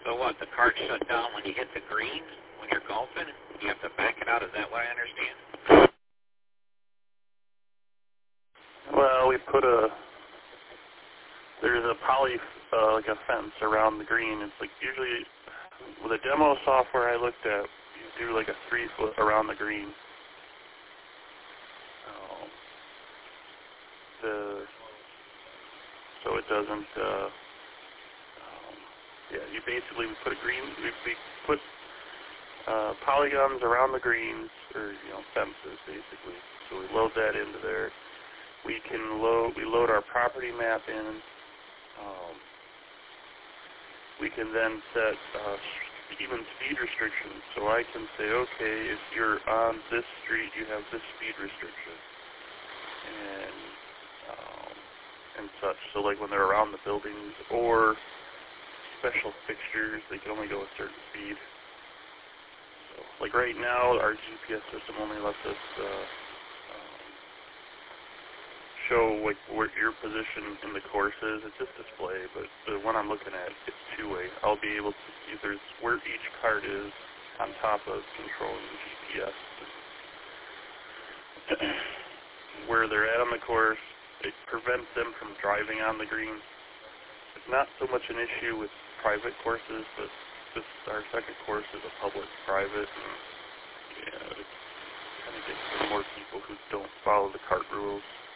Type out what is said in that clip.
So what, the cart shut down when you hit the green, when you're golfing? You have to back it out, is that what I understand? Well, we put there's a poly, like a fence around the green. It's like usually, with the demo software I looked at, you do like a 3-foot around the green. So it doesn't, you basically, we put we put polygons around the greens, or, fences, basically. So we load that into there. We load our property map in. We can then set even speed restrictions. So I can say, okay, if you're on this street, you have this speed restriction. And such. So like when they're around the buildings or special fixtures, they can only go a certain speed. So like right now, our GPS system only lets us show like where your position in the course is. It's just display, but the one I'm looking at, it's two-way. I'll be able to see there's where each card is on top of controlling the GPS. Where they're at on the course. It prevents them from driving on the green. It's not so much an issue with private courses, but this our second course is a public-private, and it kind of gets more people who don't follow the cart rules.